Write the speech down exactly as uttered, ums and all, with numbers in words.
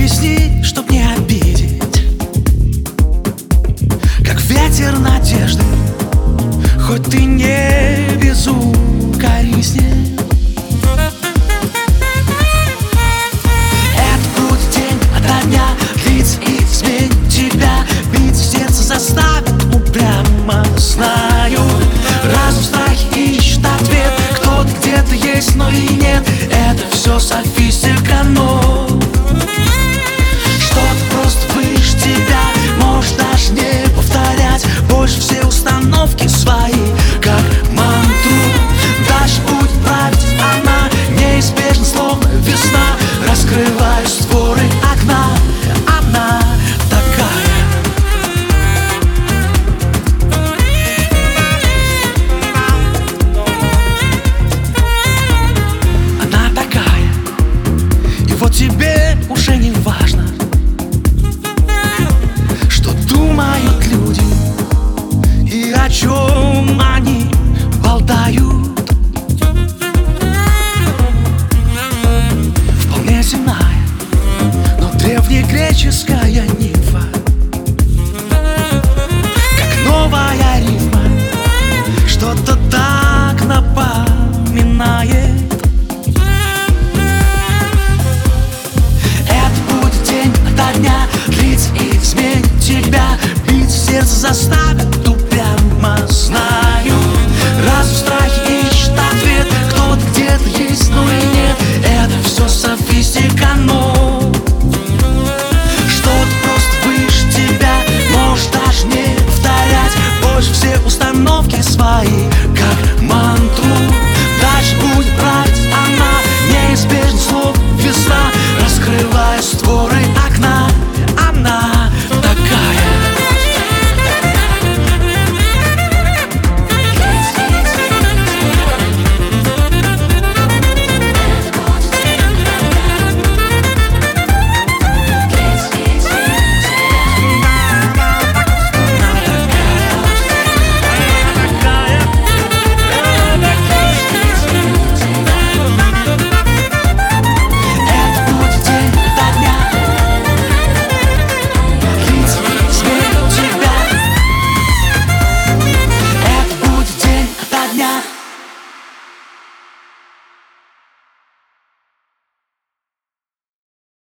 Объясни, чтоб не обидеть, как ветер надежды, хоть ты не безукоризнен. Это будет день ото дня длиться и изменить тебя, бить в сердце заставит упрямо, знаю. Разум страхи ищет ответ, кто-то где-то есть, но и нет. Это все софистика, но что-то просто выше тебя, можешь даже не повторять больше все установки свои, как мантру. Дальше будет править она, неизбежно, словно весна. Раскрываю створы окна, она такая. Она такая, и вот тебе уже не важно, что думают люди и о чем они болтают. Вполне земная, но древнегреческая нимфа, как новая рифма, что-то так напоминает. Это будет день ото дня длиться и изменить тебя, бить в сердце заставит упрямо, знаю. Разум страхи ищет ответ, кто-то где-то есть, но и нет. Это все софистика, но что-то просто выше тебя, можешь даже не повторять больше все установки свои, как мантру. Дальше будет править она, неизбежно, словно весна. Раскрывая створы